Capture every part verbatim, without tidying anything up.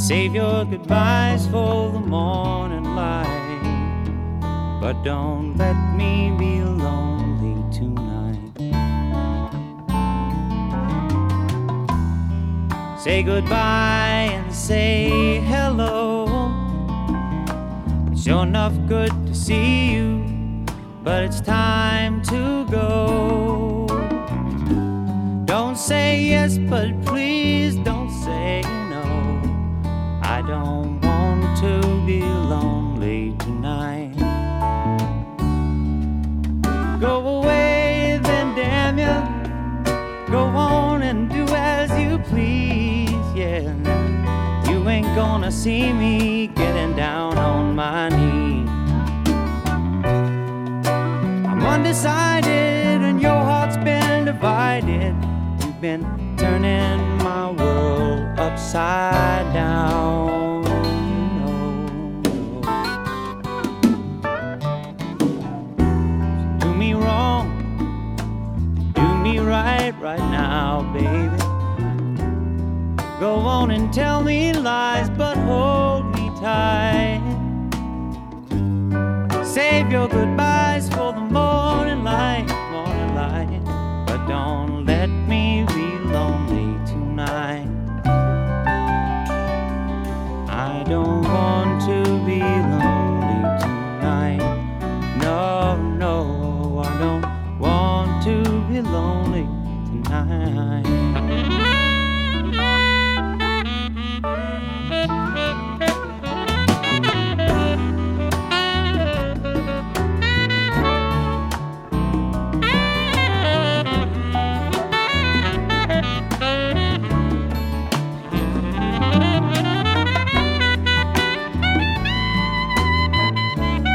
Save your goodbyes for the morning light, but don't let me be lonely tonight. Say goodbye and say hello. It's sure enough good to see you, but it's time to go. Don't say yes, but please don't say no. I don't want to be lonely tonight. Go away then, damn ya. Go on and do as you please, yeah. You ain't gonna see me getting down on my knees. I'm undecided and your heart's been divided. You've been turning my world upside down. No, no. Do me wrong, do me right right now, baby. Go on and tell me lies, but hold me tight. Save your goodbyes for the morning light, morning light, but don't let me be lonely tonight. I don't want to be lonely tonight. No, no, I don't want to be lonely tonight.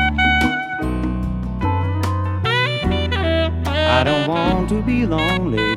I don't want to be lonely